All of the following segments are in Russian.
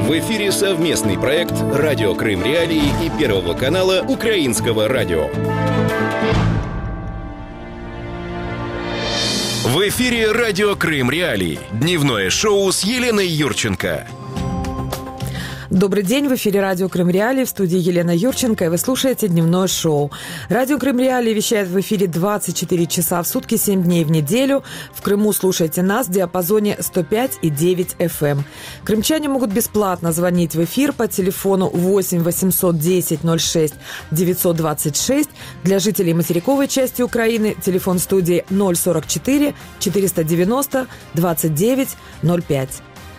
В эфире совместный проект «Радио Крым Реалии» и Первого канала Украинского радио. В эфире «Радио Крым Реалии». Дневное шоу с Еленой Юрченко. Добрый день, в эфире радио Крым Реалии, в студии Елена Юрченко, и вы слушаете дневное шоу. Радио Крым Реалии вещает в эфире 24 часа в сутки, 7 дней в неделю. В Крыму слушайте нас в диапазоне 105,9 FM. Крымчане могут бесплатно звонить в эфир по телефону 8 810 06 926. Для жителей материковой части Украины телефон студии 044 490 29 05.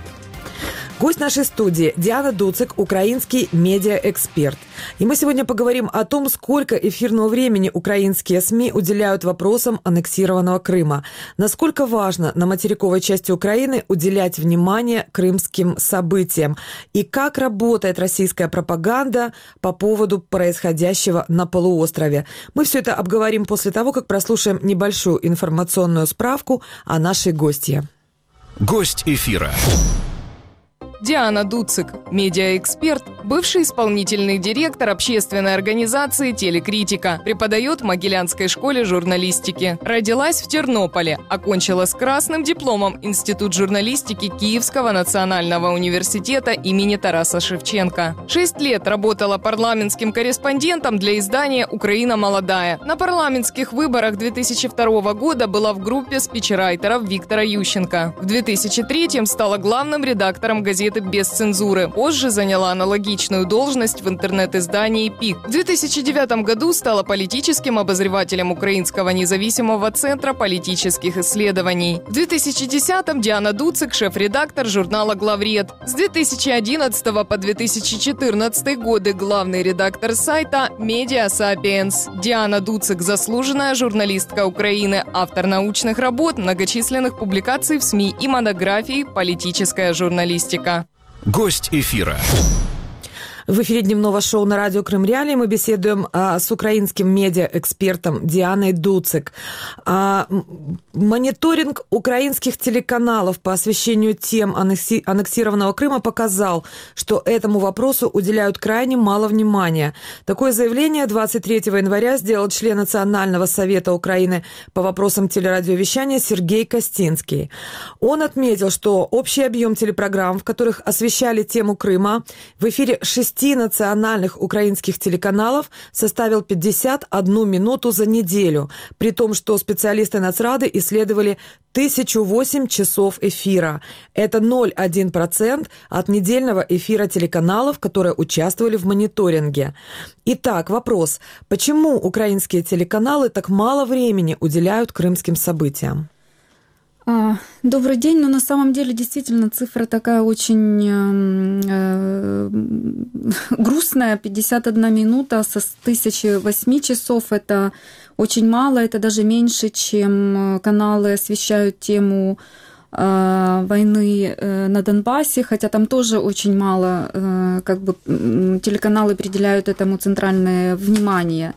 Гость нашей студии Диана Дуцик, украинский медиаэксперт. И мы сегодня поговорим о том, сколько эфирного времени украинские СМИ уделяют вопросам аннексированного Крыма. Насколько важно на материковой части Украины уделять внимание крымским событиям. И как работает российская пропаганда по поводу происходящего на полуострове. Мы все это обговорим после того, как прослушаем небольшую информационную справку о нашей гостье. Гость эфира. Диана Дуцик, медиаэксперт, бывший исполнительный директор общественной организации «Телекритика», преподает в Могилянской школе журналистики. Родилась в Тернополе, окончила с красным дипломом Институт журналистики Киевского национального университета имени Тараса Шевченко. 6 лет работала парламентским корреспондентом для издания «Украина молодая». На парламентских выборах 2002 года была в группе спичрайтеров Виктора Ющенко. В 2003 стала главным редактором газеты «Без цензуры». Позже заняла аналогичную должность в интернет-издании «ПИК». В 2009 году стала политическим обозревателем Украинского независимого центра политических исследований. В 2010-м Диана Дуцик – шеф-редактор журнала «Главред». С 2011 по 2014 годы главный редактор сайта «Media Sapiens». Диана Дуцик – заслуженная журналистка Украины, автор научных работ, многочисленных публикаций в СМИ и монографий «Политическая журналистика». Гость эфира. В эфире дневного шоу на радио Крым Реалии мы беседуем с украинским медиаэкспертом Дианой Дуцик. Мониторинг украинских телеканалов по освещению тем аннексированного Крыма показал, что этому вопросу уделяют крайне мало внимания. Такое заявление 23 января сделал член Национального совета Украины по вопросам телерадиовещания Сергей Костинский. Он отметил, что общий объем телепрограмм, в которых освещали тему Крыма, в эфире 6 национальных украинских телеканалов составил 51 минуту за неделю, при том, что специалисты Нацрады исследовали 1008 часов эфира. Это 0,1% от недельного эфира телеканалов, которые участвовали в мониторинге. Итак, вопрос. Почему украинские телеканалы так мало времени уделяют крымским событиям? Добрый день. На самом деле, действительно, цифра такая очень грустная. 51 минута со 1008 часов – это очень мало. Это даже меньше, чем каналы освещают тему войны на Донбассе, хотя там тоже очень мало телеканалы приділяють этому центральное внимание.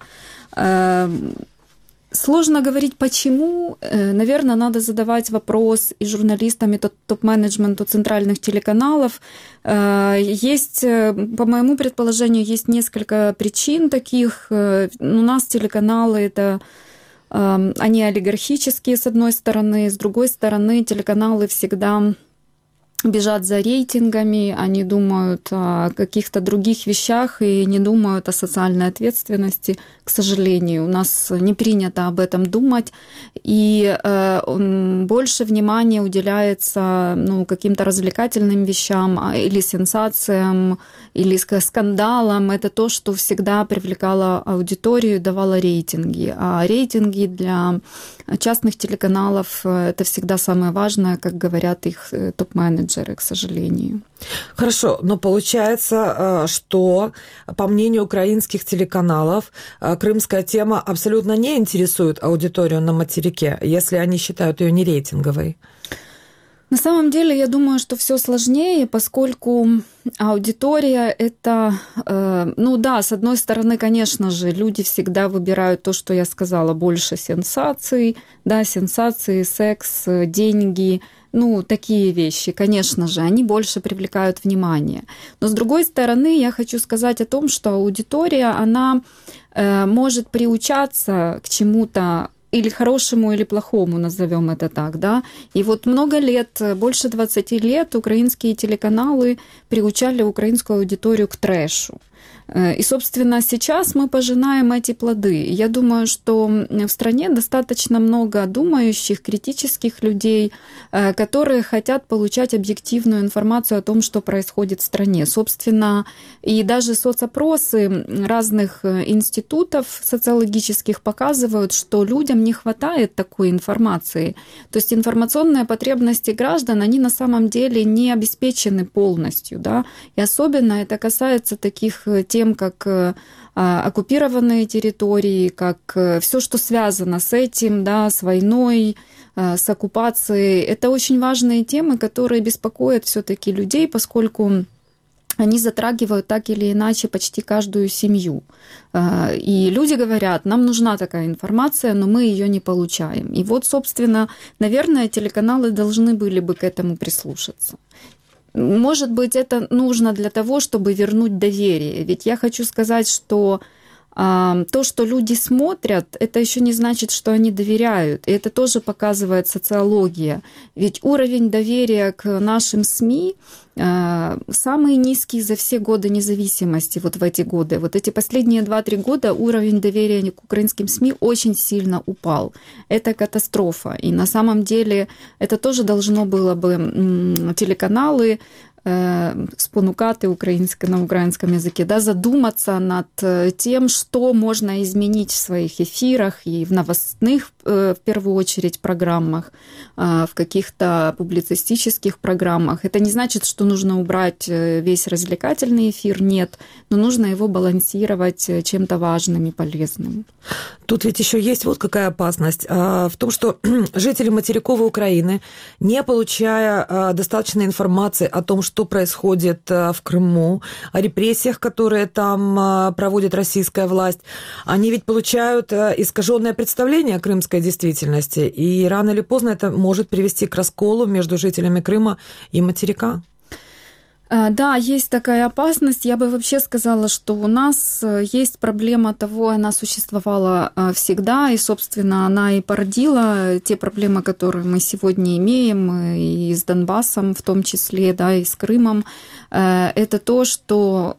Сложно говорить, почему. Наверное, надо задавать вопрос и журналистам, и топ-менеджменту центральных телеканалов. Есть, по моему предположению, есть несколько причин таких. У нас телеканалы это они олигархические, с одной стороны, с другой стороны, телеканалы всегда бежат за рейтингами, они думают о каких-то других вещах и не думают о социальной ответственности. К сожалению, у нас не принято об этом думать, и больше внимания уделяется каким-то развлекательным вещам или сенсациям, или скандалам. Это то, что всегда привлекало аудиторию, давало рейтинги. А рейтинги для частных телеканалов – это всегда самое важное, как говорят их топ-менеджеры, к сожалению. Хорошо, но получается, что, по мнению украинских телеканалов, крымская тема абсолютно не интересует аудиторию на материке, если они считают ее не рейтинговой. На самом деле, я думаю, что все сложнее, поскольку аудитория – это, с одной стороны, конечно же, люди всегда выбирают то, что я сказала, больше сенсаций, сенсации, секс, деньги, такие вещи, конечно же, они больше привлекают внимание. Но, с другой стороны, я хочу сказать о том, что аудитория, она может приучаться к чему-то, или хорошему, или плохому, назовем это так, да. И вот много лет, больше 20 лет украинские телеканалы приучали украинскую аудиторию к трэшу. И, собственно, сейчас мы пожинаем эти плоды. Я думаю, что в стране достаточно много думающих, критических людей, которые хотят получать объективную информацию о том, что происходит в стране. Собственно, и даже соцопросы разных институтов социологических показывают, что людям не хватает такой информации. То есть информационные потребности граждан, они на самом деле не обеспечены полностью, да. И особенно это касается таких тем, как оккупированные территории, как все, что связано с этим, да, с войной, с оккупацией. Это очень важные темы, которые беспокоят все-таки людей, поскольку они затрагивают так или иначе почти каждую семью. И люди говорят, нам нужна такая информация, но мы ее не получаем. И вот, собственно, наверное, телеканалы должны были бы к этому прислушаться. Может быть, это нужно для того, чтобы вернуть доверие. Ведь я хочу сказать, что то, что люди смотрят, это еще не значит, что они доверяют. И это тоже показывает социология. Ведь уровень доверия к нашим СМИ самый низкий за все годы независимости вот в эти годы. Вот эти последние 2-3 года уровень доверия к украинским СМИ очень сильно упал. Это катастрофа. И на самом деле это тоже должно было бы телеканалы спонукати на украинском языке, да, задуматься над тем, что можно изменить в своих эфирах и в новостных, в первую очередь, программах, в каких-то публицистических программах. Это не значит, что нужно убрать весь развлекательный эфир, нет, но нужно его балансировать чем-то важным и полезным. Тут ведь еще есть вот какая опасность в том, что жители материковой Украины, не получая достаточной информации о том, что происходит в Крыму, о репрессиях, которые там проводит российская власть, они ведь получают искаженное представление о крымской действительности, и рано или поздно это может привести к расколу между жителями Крыма и материка. Да, есть такая опасность. Я бы вообще сказала, что у нас есть проблема того, она существовала всегда, и, собственно, она и породила те проблемы, которые мы сегодня имеем, и с Донбассом в том числе, да, и с Крымом. Это то, что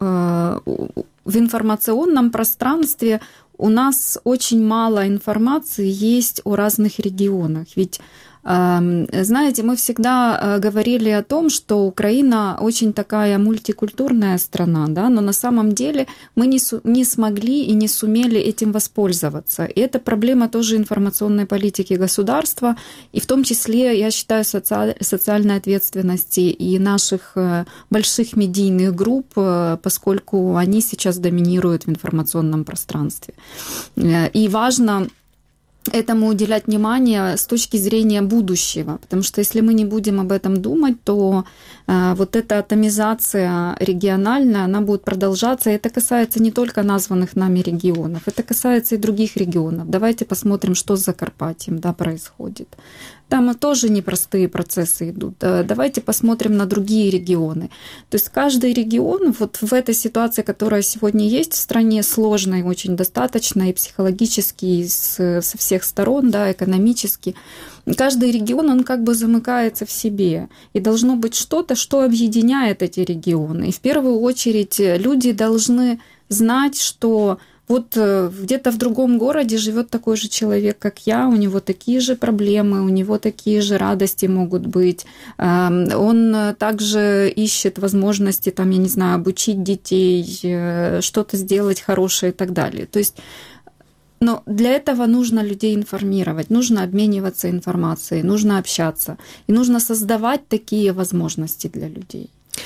в информационном пространстве у нас очень мало информации есть о разных регионах. Ведь знаете, мы всегда говорили о том, что Украина очень такая мультикультурная страна, да, но на самом деле мы не смогли и не сумели этим воспользоваться. И это проблема тоже информационной политики государства, и в том числе, я считаю, социальной ответственности и наших больших медийных групп, поскольку они сейчас доминируют в информационном пространстве. И важно этому уделять внимание с точки зрения будущего, потому что если мы не будем об этом думать, то вот эта атомизация региональная, она будет продолжаться, и это касается не только названных нами регионов, это касается и других регионов. Давайте посмотрим, что с Закарпатьем, да, происходит. Там тоже непростые процессы идут. Давайте посмотрим на другие регионы. То есть каждый регион вот в этой ситуации, которая сегодня есть в стране, сложной очень достаточно и психологически, и со всех сторон, да, экономически, каждый регион, он как бы замыкается в себе. И должно быть что-то, что объединяет эти регионы. И в первую очередь люди должны знать, что вот где-то в другом городе живет такой же человек, как я, у него такие же проблемы, у него такие же радости могут быть. Он также ищет возможности, там, я не знаю, обучить детей, что-то сделать хорошее и так далее. То есть, но для этого нужно людей информировать, нужно обмениваться информацией, нужно общаться, и нужно создавать такие возможности для людей.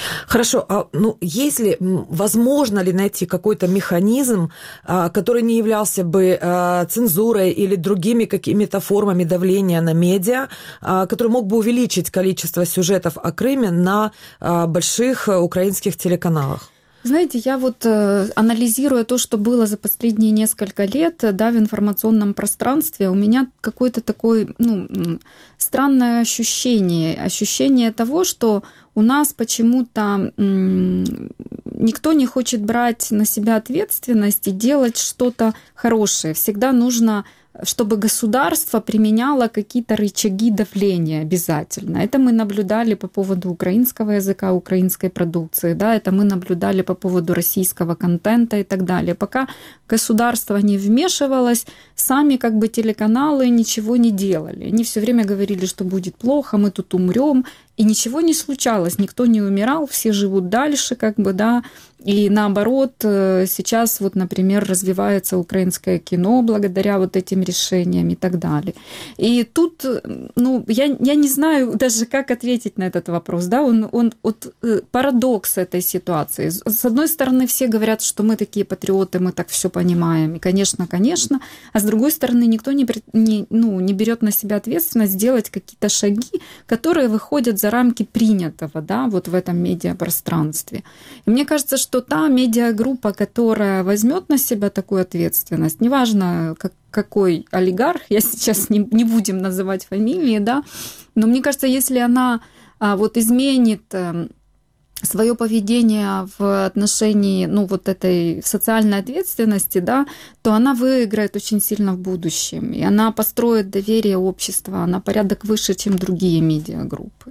Хорошо, если возможно ли найти какой-то механизм, который не являлся бы цензурой или другими какими-то формами давления на медиа, который мог бы увеличить количество сюжетов о Крыме на больших украинских телеканалах? Знаете, я анализируя то, что было за последние несколько лет, да, в информационном пространстве, у меня какое-то такое, странное ощущение того, что у нас почему-то никто не хочет брать на себя ответственность и делать что-то хорошее. Всегда нужно, чтобы государство применяло какие-то рычаги давления обязательно. Это мы наблюдали по поводу украинского языка, украинской продукции, да, это мы наблюдали по поводу российского контента и так далее. Пока государство не вмешивалось, сами телеканалы ничего не делали. Они все время говорили, что будет плохо, мы тут умрем, и ничего не случалось, никто не умирал, все живут дальше, да, и наоборот, сейчас например, развивается украинское кино благодаря этим решениям и так далее. И тут, я не знаю даже, как ответить на этот вопрос, да, парадокс этой ситуации. С одной стороны, все говорят, что мы такие патриоты, мы так все понимаем, и, конечно, а с другой стороны, никто не берет на себя ответственность сделать какие-то шаги, которые выходят за рамки принятого, да, в этом медиапространстве. И мне кажется, что та медиагруппа, которая возьмет на себя такую ответственность, неважно, какой олигарх, я сейчас не будем называть фамилии, да, но мне кажется, если она изменит свое поведение в отношении этой социальной ответственности, да, то она выиграет очень сильно в будущем. И она построит доверие общества на порядок выше, чем другие медиагруппы.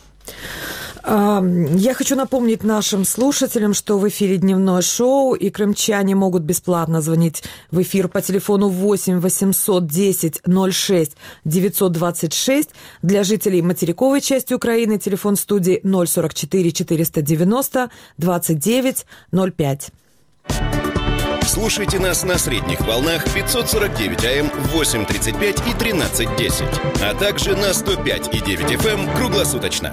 Я хочу напомнить нашим слушателям, что в эфире дневное шоу, и крымчане могут бесплатно звонить в эфир по телефону 8 810 06 926. Для жителей материковой части Украины телефон студии 044 490 29 05. Слушайте нас на средних волнах 549 АМ в 8:35 и 13:10, а также на 105,9 FM круглосуточно.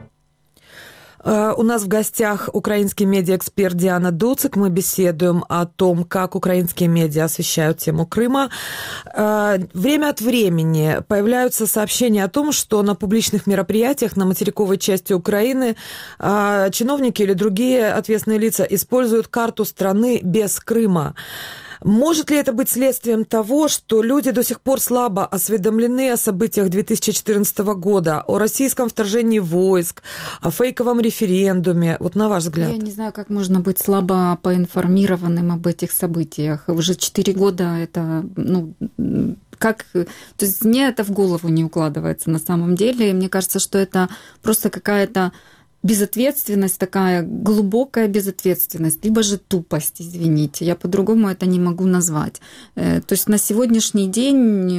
У нас в гостях украинский медиаэксперт Диана Дуцик. Мы беседуем о том, как украинские медиа освещают тему Крыма. Время от времени появляются сообщения о том, что на публичных мероприятиях на материковой части Украины чиновники или другие ответственные лица используют карту страны без Крыма. Может ли это быть следствием того, что люди до сих пор слабо осведомлены о событиях 2014 года, о российском вторжении войск, о фейковом референдуме? На ваш взгляд. Я не знаю, как можно быть слабо поинформированным об этих событиях. Уже 4 года это, то есть мне это в голову не укладывается на самом деле. И мне кажется, что это просто какая-то безответственность, такая глубокая безответственность, либо же тупость, извините, я по-другому это не могу назвать. То есть на сегодняшний день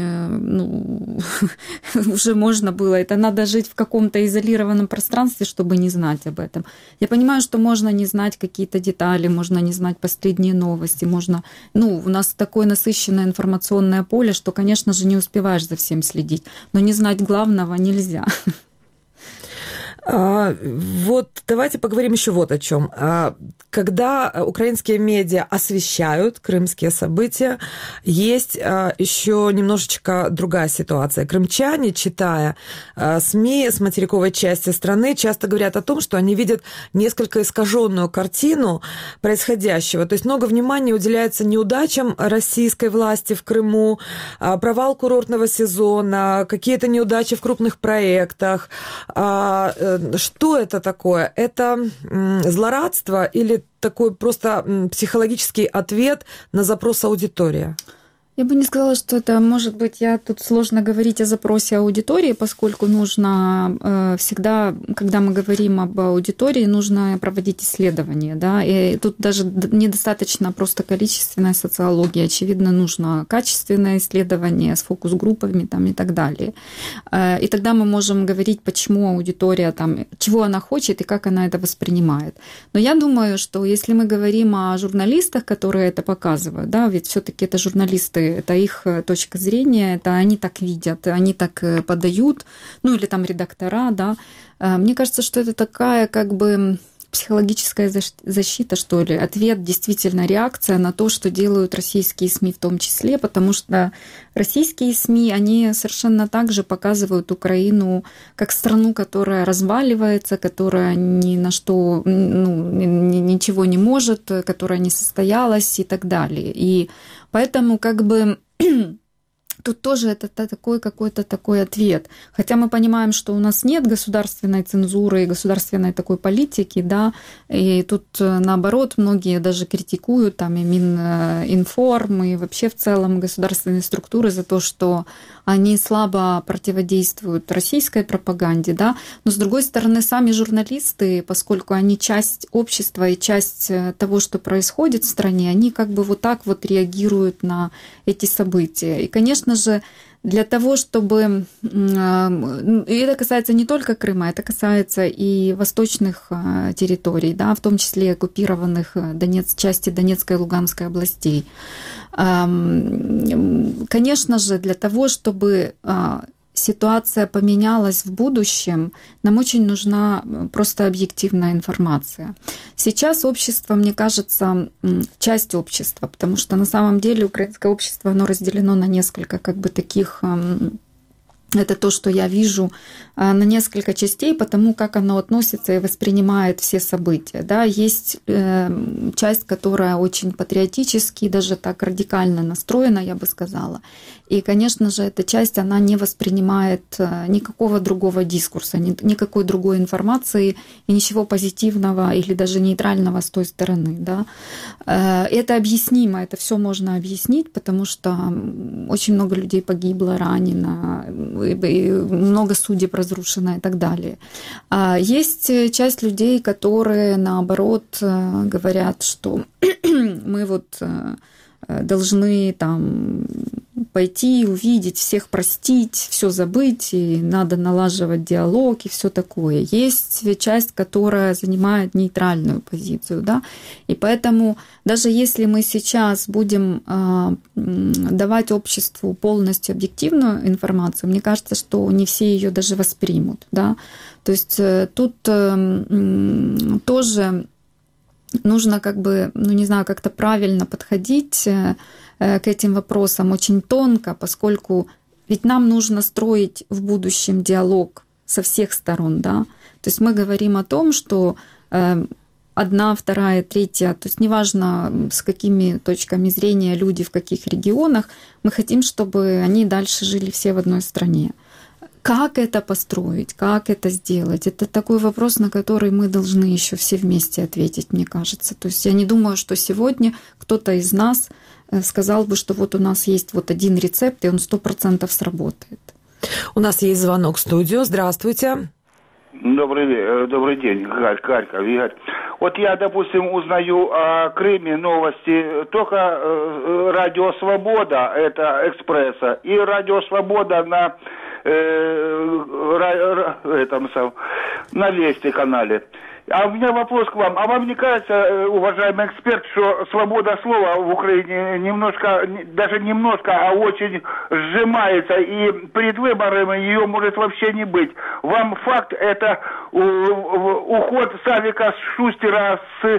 уже можно было, это надо жить в каком-то изолированном пространстве, чтобы не знать об этом. Я понимаю, что можно не знать какие-то детали, можно не знать последние новости, можно, у нас такое насыщенное информационное поле, что, конечно же, не успеваешь за всем следить, но не знать главного нельзя. Давайте поговорим еще о чем. Когда украинские медиа освещают крымские события, есть еще немножечко другая ситуация. Крымчане, читая СМИ с материковой части страны, часто говорят о том, что они видят несколько искаженную картину происходящего. То есть много внимания уделяется неудачам российской власти в Крыму, провал курортного сезона, какие-то неудачи в крупных проектах. Что это такое? Это злорадство или такой просто психологический ответ на запрос аудитории? Я бы не сказала, что это, может быть, тут сложно говорить о запросе аудитории, поскольку нужно всегда, когда мы говорим об аудитории, нужно проводить исследования, да, и тут даже недостаточно просто количественной социологии, очевидно, нужно качественное исследование с фокус-группами и так далее. И тогда мы можем говорить, почему аудитория чего она хочет и как она это воспринимает. Но я думаю, что если мы говорим о журналистах, которые это показывают, да, ведь все-таки это журналисты, это их точка зрения, это они так видят, они так подают, или редактора, да. Мне кажется, что это такая психологическая защита, что ли, ответ, действительно реакция на то, что делают российские СМИ в том числе, потому что российские СМИ, они совершенно также показывают Украину как страну, которая разваливается, которая ни на что, ничего не может, которая не состоялась и так далее. И поэтому как бы тут тоже это такой какой-то такой ответ. Хотя мы понимаем, что у нас нет государственной цензуры и государственной такой политики, да, и тут наоборот многие даже критикуют там и Мининформ, и вообще в целом государственные структуры за то, что они слабо противодействуют российской пропаганде, да, но с другой стороны сами журналисты, поскольку они часть общества и часть того, что происходит в стране, они как бы вот так вот реагируют на эти события. И, конечно же, для того, чтобы... И это касается не только Крыма, это касается и восточных территорий, да, в том числе оккупированных части Донецкой и Луганской областей. Конечно же, для того, чтобы ситуация поменялась в будущем, нам очень нужна просто объективная информация. Сейчас общество, мне кажется, часть общества, потому что на самом деле украинское общество, оно разделено на несколько как бы таких... Это то, что я вижу, на несколько частей, потому как оно относится и воспринимает все события. Да, есть часть, которая очень патриотически, даже так радикально настроена, я бы сказала. И, конечно же, эта часть, она не воспринимает никакого другого дискурса, никакой другой информации и ничего позитивного или даже нейтрального с той стороны. Да. Это объяснимо, это все можно объяснить, потому что очень много людей погибло, ранено, и много судеб разрушено и так далее. А есть часть людей, которые, наоборот, говорят, что мы вот должны там пойти, увидеть, всех простить, все забыть, и надо налаживать диалог и все такое. Есть часть, которая занимает нейтральную позицию, да, и поэтому даже если мы сейчас будем давать обществу полностью объективную информацию, мне кажется, что не все ее даже воспримут, да. То есть тут тоже нужно как бы, не знаю, как-то правильно подходить к этим вопросам очень тонко, поскольку ведь нам нужно строить в будущем диалог со всех сторон, да. То есть мы говорим о том, что одна, вторая, третья, то есть неважно, с какими точками зрения люди в каких регионах, мы хотим, чтобы они дальше жили все в одной стране. Как это построить, как это сделать? Это такой вопрос, на который мы должны еще все вместе ответить, мне кажется. То есть я не думаю, что сегодня кто-то из нас сказал бы, что вот у нас есть вот один рецепт, и он 100% сработает. У нас есть звонок в студию. Здравствуйте. Добрый день, Харьков, Игорь. Вот я, допустим, узнаю о Крыме новости только радио «Свобода», это «Экспресса», и радио «Свобода» на на Вести-канале. А у меня вопрос к вам. А вам не кажется, уважаемый эксперт, что свобода слова в Украине немножко, даже немножко, а очень сжимается, и перед выборами ее может вообще не быть? Вам факт это уход Савика Шустера с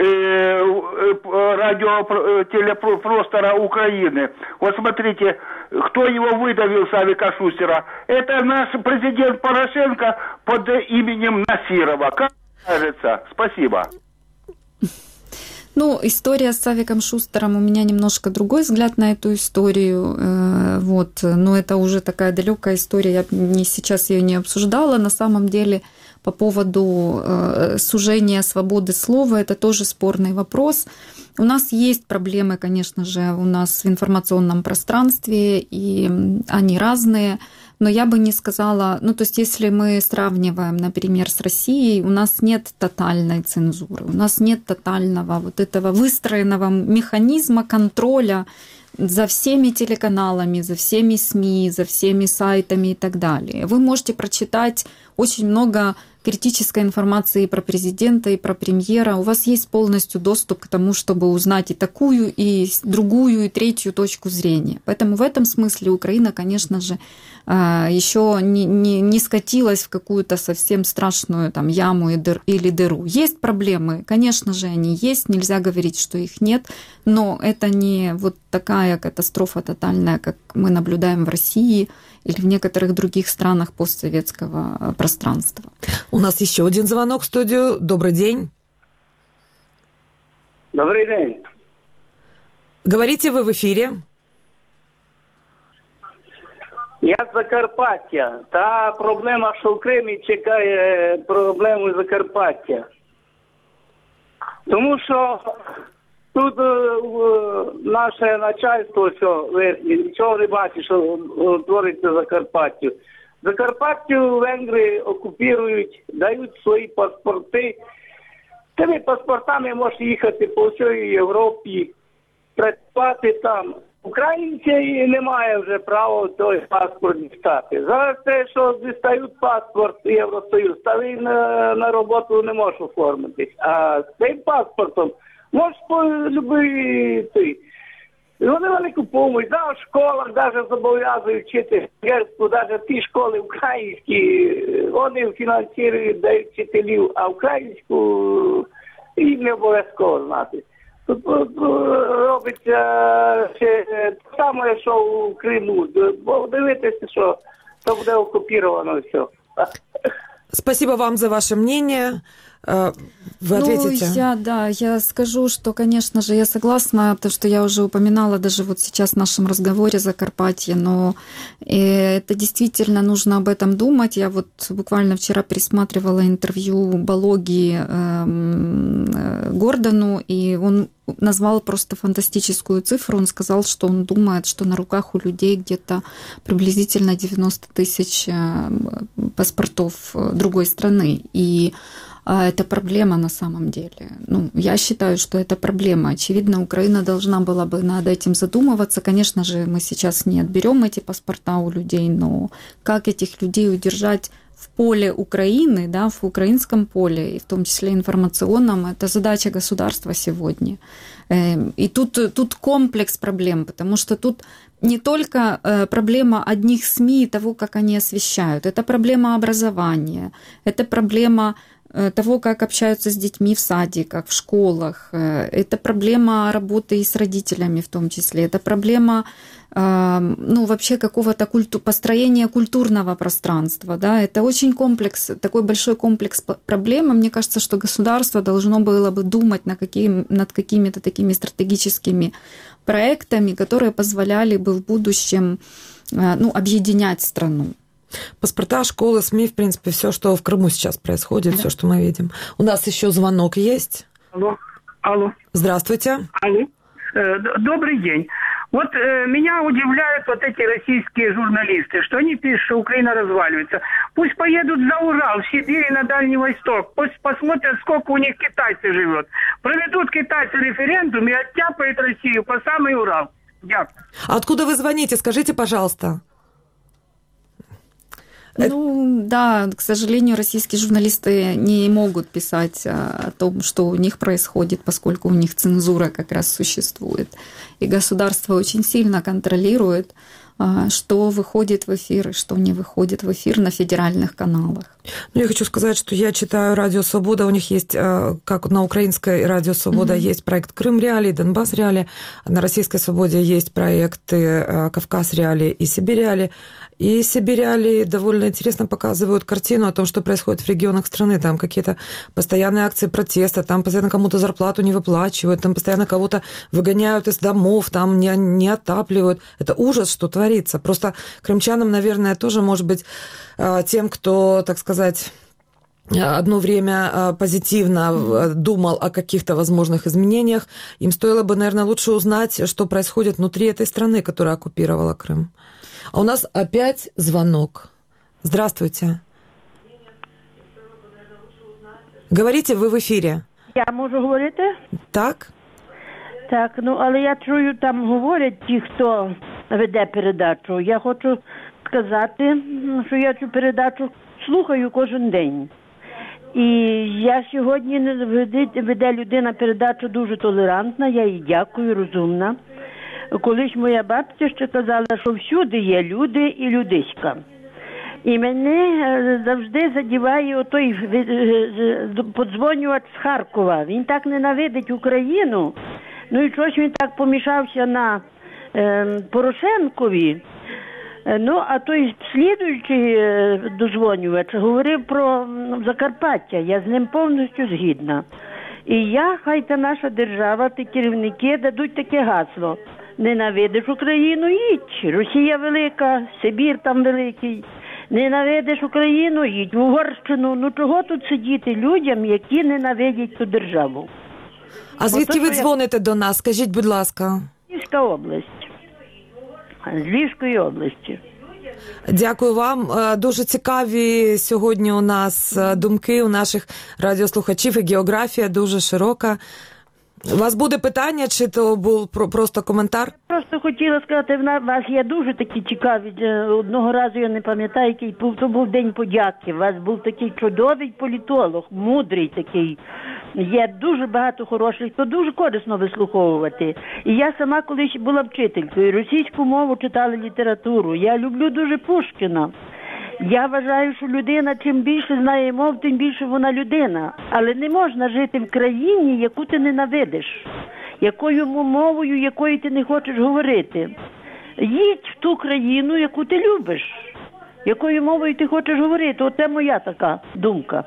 радиотелепростора Украины. Вот смотрите, кто его выдавил, Савика Шустера? Это наш президент Порошенко под именем Насирова. Как кажется? Спасибо. История с Савиком Шустером, у меня немножко другой взгляд на эту историю. Но это уже такая далекая история, сейчас ее не обсуждала. На самом деле, по поводу сужения свободы слова, это тоже спорный вопрос. У нас есть проблемы, конечно же, в информационном пространстве, и они разные. Но я бы не сказала, то есть если мы сравниваем, например, с Россией, у нас нет тотальной цензуры, у нас нет тотального вот этого выстроенного механизма контроля за всеми телеканалами, за всеми СМИ, за всеми сайтами и так далее. Вы можете прочитать очень много критической информации и про президента, и про премьера. У вас есть полностью доступ к тому, чтобы узнать и такую, и другую, и третью точку зрения. Поэтому в этом смысле Украина, конечно же, еще не скатилась в какую-то совсем страшную там яму или дыру. Есть проблемы, конечно же, они есть, нельзя говорить, что их нет, но это не вот такая катастрофа тотальная, как мы наблюдаем в России или в некоторых других странах постсоветского пространства. У нас еще один звонок в студию. Добрый день. Добрий день. Говорите, вы в эфире. Я з Закарпаття. Та проблема, що в Кримі чекає проблему Закарпаття. Тому що тут наше начальство, що верхнє, нічого не бачить, що твориться в Закарпаттю. Закарпаттю венгри окупують, дають свої паспорти. Тими паспортами можеш їхати по всій Європі, працювати там. Українці не має вже права той паспорт дістати. Зараз те, що дістають паспорт Євросоюз, та він на роботу не може оформитись. А з цим паспортом можеш полюбити. І вони велику допомогу. Да, в школах навіть зобов'язують вчити гербку, навіть ті школи українські, вони фінансують, дають вчителів, а українську їм не обов'язково знати. Тут робиться ще те саме, що у Криму. Бо дивитися, що то буде окупіровано все. Спасибо вам за ваше мнение. Вы ответите? Я скажу, что, конечно же, я согласна, потому что я уже упоминала даже вот сейчас в нашем разговоре Закарпатье, но это действительно нужно об этом думать. Я вот буквально вчера пересматривала интервью Балоги Гордону, и он назвал просто фантастическую цифру. Он сказал, что он думает, что на руках у людей где-то приблизительно 90 тысяч паспортов другой страны. И это проблема на самом деле. Я считаю, что это проблема. Очевидно, Украина должна была бы над этим задумываться. Конечно же, мы сейчас не отберем эти паспорта у людей, но как этих людей удержать в поле Украины, да, в украинском поле, и в том числе информационном, это задача государства сегодня. И тут комплекс проблем, потому что тут не только проблема одних СМИ, того, как они освещают, это проблема образования, это проблема того, как общаются с детьми в садиках, в школах. Это проблема работы и с родителями в том числе. Это проблема вообще какого-то построения культурного пространства. Да? Это очень такой большой комплекс проблем. И мне кажется, что государство должно было бы думать над какими-то такими стратегическими проектами, которые позволяли бы в будущем объединять страну. Паспорта, школы, СМИ, в принципе, все, что в Крыму сейчас происходит, все, что мы видим. У нас еще звонок есть. Алло. Здравствуйте. Алло. Добрый день. Вот меня удивляют вот эти российские журналисты, что они пишут, что Украина разваливается. Пусть поедут за Урал, в Сибирь и на Дальний Восток. Пусть посмотрят, сколько у них китайцев живет. Проведут китайцы референдум и оттяпают Россию по самый Урал. Дякую. А откуда вы звоните? Скажите, пожалуйста. К сожалению, российские журналисты не могут писать о том, что у них происходит, поскольку у них цензура как раз существует. И государство очень сильно контролирует, что выходит в эфир и что не выходит в эфир на федеральных каналах. Я хочу сказать, что я читаю «Радио Свобода». У них есть, как на украинской «Радио Свобода» есть проект «Крым Реалии», «Донбасс Реалии». На российской «Свободе» есть проекты «Кавказ Реалии» и «Сибирь Реалии». И «Сибирь Реалии» довольно интересно показывают картину о том, что происходит в регионах страны. Там какие-то постоянные акции протеста, там постоянно кому-то зарплату не выплачивают, там постоянно кого-то выгоняют из домов, там не отапливают. Это ужас, что творится. Просто крымчанам, наверное, тоже, может быть, тем, кто, так сказать, одно время позитивно думал о каких-то возможных изменениях, им стоило бы, наверное, лучше узнать, что происходит внутри этой страны, которая оккупировала Крым. А у нас опять звонок. Здравствуйте. Говорите, ви в ефірі. Я можу говорити? Так. Так, але я чую, там говорять ті, хто веде передачу. Я хочу сказати, що я цю передачу слухаю кожен день. І я сьогодні веде людина передачу дуже толерантна, я їй дякую, розумна. Колись моя бабця ще казала, що всюди є люди і людиська. І мене завжди задіває отой подзвонювач з Харкова. Він так ненавидить Україну, ну і щось він так помішався на Порошенкові. Ну, а той слідуючий дозвонювач говорив про Закарпаття. Я з ним повністю згідна. І хай та наша держава, ті керівники дадуть таке гасло. Ненавидиш Україну, їдь. Росія велика, Сибір там великий. Ненавидиш Україну, їдь в Угорщину. Ну чого тут сидіти людям, які ненавидять ту державу? А звідки ви дзвоните до нас? Скажіть, будь ласка. Львівська область. З Львівської області. Дякую вам. Дуже цікаві сьогодні у нас думки у наших радіослухачів, і географія дуже широка. У вас буде питання, чи то був просто коментар? Просто хотіла сказати, в вас є дуже такі цікаві. Одного разу, я не пам'ятаю, який то був День подяки. У вас був такий чудовий політолог, мудрий такий. Є дуже багато хороших, то дуже корисно вислуховувати. І я сама колись була вчителькою, російську мову читала літературу. Я люблю дуже Пушкіна. Я вважаю, що людина, чим більше знає мов, тим більше вона людина. Але не можна жити в країні, яку ти ненавидиш, якою мовою, якою ти не хочеш говорити. Їдь в ту країну, яку ти любиш, якою мовою ти хочеш говорити. Оце моя така думка.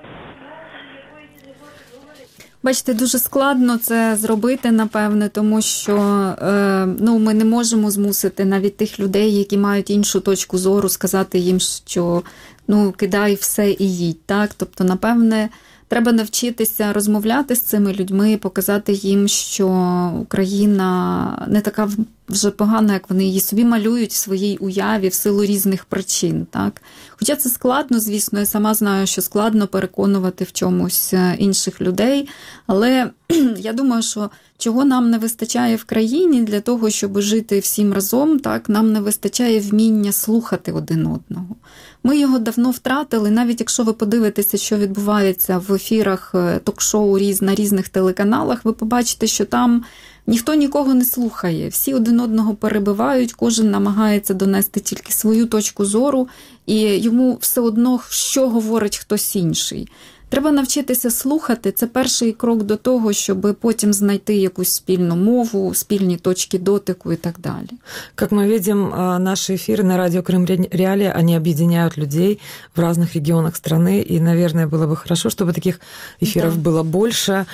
Бачите, дуже складно це зробити, напевне, тому що ми не можемо змусити навіть тих людей, які мають іншу точку зору, сказати їм, що кидай все і їдь. Так? Тобто, напевне, треба навчитися розмовляти з цими людьми, показати їм, що Україна не така вже погана, як вони її собі малюють в своїй уяві в силу різних причин. Так? Хоча це складно, звісно, я сама знаю, що складно переконувати в чомусь інших людей, але я думаю, що чого нам не вистачає в країні для того, щоб жити всім разом, так, нам не вистачає вміння слухати один одного. Ми його давно втратили, навіть якщо ви подивитеся, що відбувається в ефірах ток-шоу на різних телеканалах, ви побачите, що там ніхто нікого не слухає, всі один одного перебивають, кожен намагається донести тільки свою точку зору, і йому все одно, що говорить хтось інший. Треба навчитися слухати, це перший крок до того, щоб потім знайти якусь спільну мову, спільні точки дотику и так далее. Как мы видим, наши эфиры на радио Крым Реалии, они объединяют людей в разных регионах страны, и, наверное, было бы хорошо, чтобы таких эфиров было больше.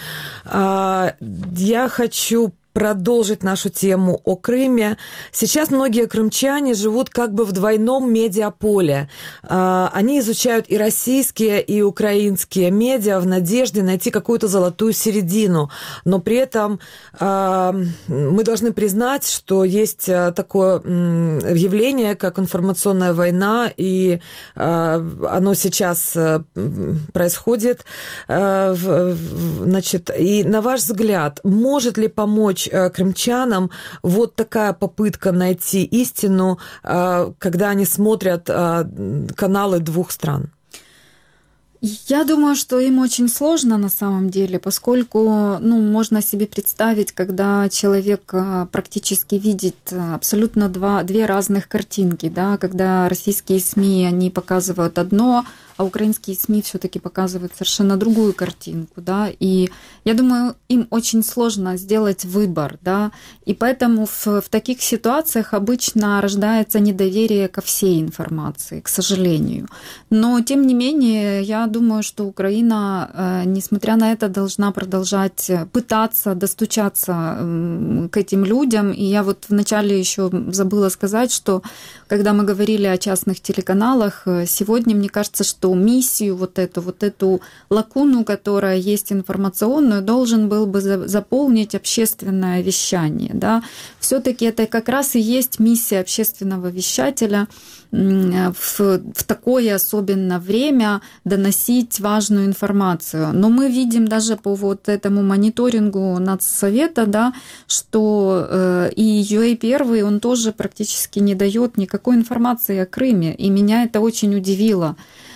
Я хочу продолжить нашу тему о Крыме. Сейчас многие крымчане живут как бы в двойном медиаполе. Они изучают и российские, и украинские медиа в надежде найти какую-то золотую середину. Но при этом мы должны признать, что есть такое явление, как информационная война, и оно сейчас происходит. Значит, и на ваш взгляд, может ли помочь крымчанам вот такая попытка найти истину, когда они смотрят каналы двух стран? Я думаю, что им очень сложно на самом деле, поскольку можно себе представить, когда человек практически видит абсолютно две разных картинки, да, когда российские СМИ, они показывают одно, а украинские СМИ все-таки показывают совершенно другую картинку, да, и я думаю, им очень сложно сделать выбор, да, и поэтому в таких ситуациях обычно рождается недоверие ко всей информации, к сожалению. Но, тем не менее, я думаю, что Украина, несмотря на это, должна продолжать пытаться достучаться к этим людям, и я вот вначале еще забыла сказать, что когда мы говорили о частных телеканалах, сегодня, мне кажется, что миссию вот эту лакуну, которая есть информационную, должен был бы заполнить общественное вещание. Да? Все-таки это как раз и есть миссия общественного вещателя в такое особенно время доносить важную информацию. Но мы видим даже по вот этому мониторингу Нацсовета, да, что и UA1, он тоже практически не дает никакой информации о Крыме. И меня это очень удивило.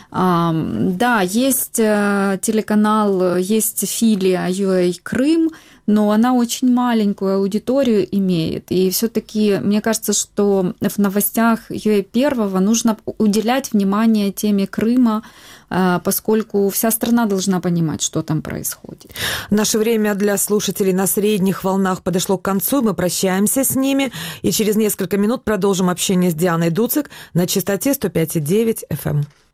Да, есть телеканал, есть филия UA Крым, но она очень маленькую аудиторию имеет. И все-таки мне кажется, что в новостях UA1 нужно уделять внимание теме Крыма, поскольку вся страна должна понимать, что там происходит. Наше время для слушателей на средних волнах подошло к концу. Мы прощаемся с ними и через несколько минут продолжим общение с Дианой Дуцик на частоте 105,9 FM.